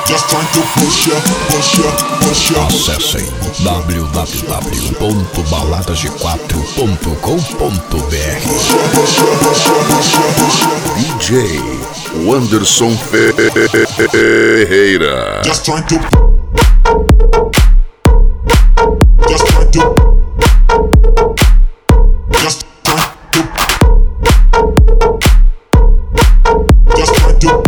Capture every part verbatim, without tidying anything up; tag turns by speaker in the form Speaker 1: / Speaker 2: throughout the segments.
Speaker 1: Just trying to push ya, push ya, push ya.
Speaker 2: Acessem w w w ponto baladas g quatro ponto com ponto b r. D J Wanderson Ferreira.
Speaker 1: Just trying to Just trying to Just trying to Just trying to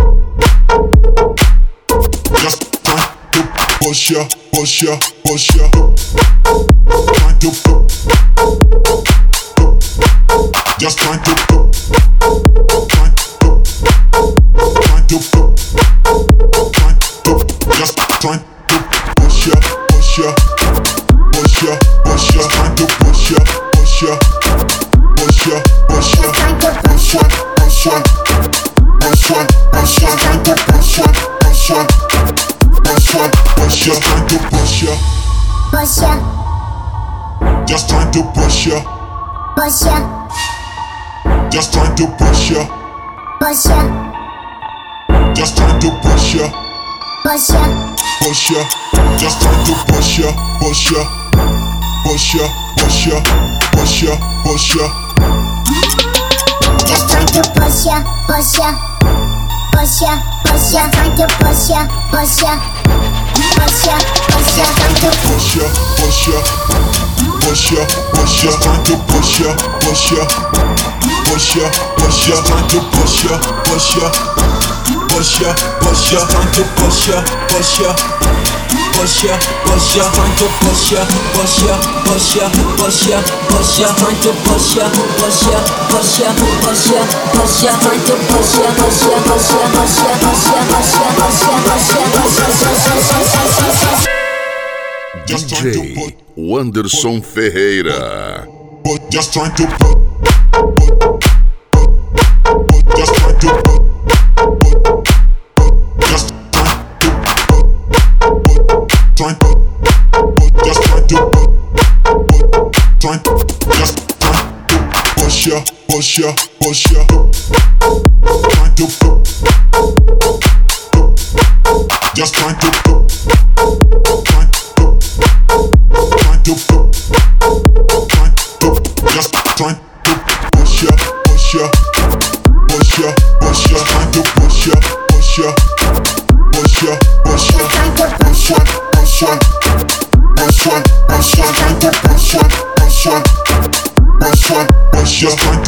Speaker 1: Just trying to push ya, push ya, push ya. Trying to Just trying to Trying to Trying to Trying to Just trying to push ya, push ya, push ya, push ya. Trying to push ya, push ya, push ya, push ya.
Speaker 3: Trying to push ya, push ya, push ya, push ya. Trying to push ya, push ya, push ya,
Speaker 1: Push ya, trying to push ya.
Speaker 3: push ya,
Speaker 1: Just trying to push ya.
Speaker 3: push ya,
Speaker 1: Just trying to push ya.
Speaker 3: push ya,
Speaker 1: Just trying to push ya.
Speaker 3: push ya,
Speaker 1: Push ya. Just trying to push ya. Push ya. Push ya. Push ya. Push ya. Push ya.
Speaker 3: just trying to push ya, push ya, push ya, push ya. Trying to push ya, push ya, push ya, push ya. Trying to
Speaker 1: Push ya. Push ya. Push ya. Push ya. Trying to push ya. Push ya. Push ya. Push ya. Trying to push ya. Push ya. Push ya. Push ya. Trying to push ya. Push ya. Push ya. Push ya. Trying to push ya. Push ya. Push ya. Push ya. Push ya. Trying to push ya. Push ya. Push ya. Push ya. Push ya. Trying to push ya. Push ya. Push ya. Push ya. Push ya. Push ya. Push ya. Push ya. Push ya. Just trying to
Speaker 2: D J
Speaker 1: put,
Speaker 2: Wanderson Ferreira.
Speaker 1: put, just trying to put, put, put, put, just trying to put, put, put, just trying to put, put, trying to put, just trying to put, put, trying, just trying to push ya, push ya, push ya, trying to put, just trying to put, trying to, trying to put, trying to, just trying to push ya, push ya, push ya, push ya, trying to push ya, push ya, push ya, push ya.
Speaker 3: Trying to push ya, push ya, push ya, push ya. Trying to push ya, push ya, push ya,
Speaker 1: Push ya, trying